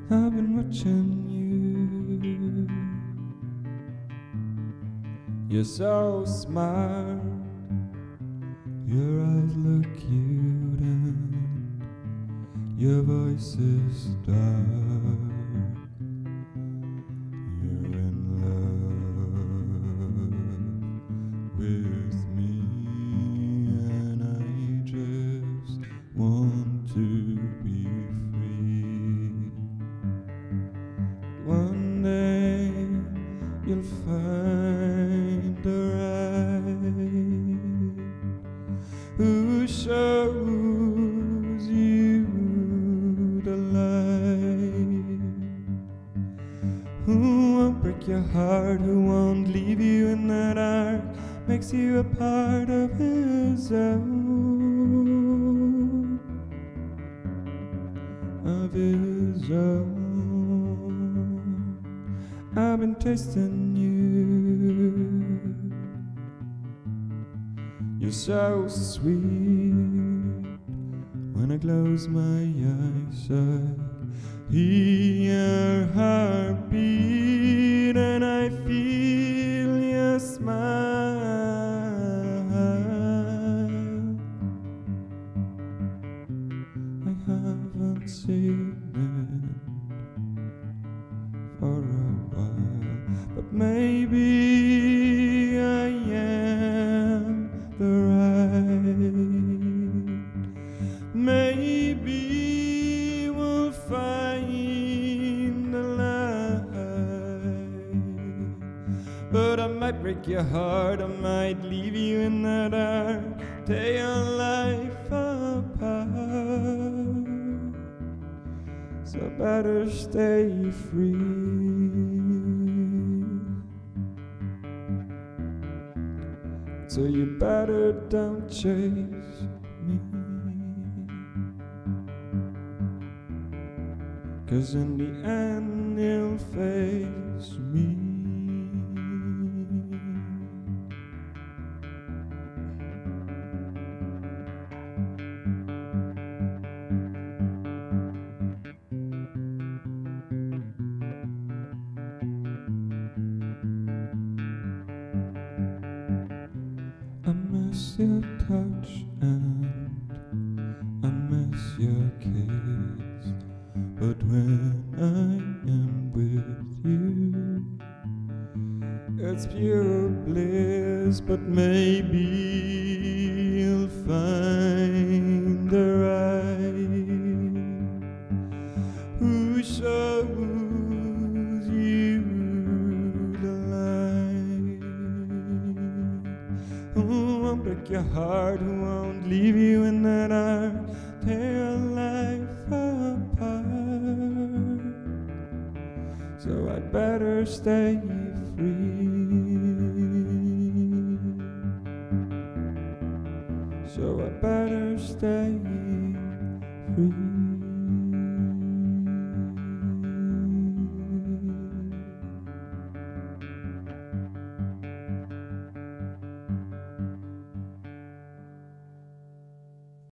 I've been watching you. You're so smart. Your eyes look cute and your voice is dark. You're in love with me, and I just want to be free. One day you'll find the right who shows you the light, who won't break your heart, who won't leave you in the dark, makes you a part of his own, of his own. I've been tasting you. You're so sweet. When I close my eyes, I hear your heartbeat, and I feel your smile. I haven't seen it for a while, but maybe I am the right. Maybe we'll find the light, but I might break your heart, I might leave you in the dark, tear your life apart. So better stay free. So you better don't chase me, 'cause in the end you'll face me. I miss your touch and I miss your kiss, but when I am with you, it's pure bliss. But maybe you'll find the right who shows you the light, who won't break your heart, who won't leave you in the dark, tear your life apart. So I'd better stay free. So I better stay free.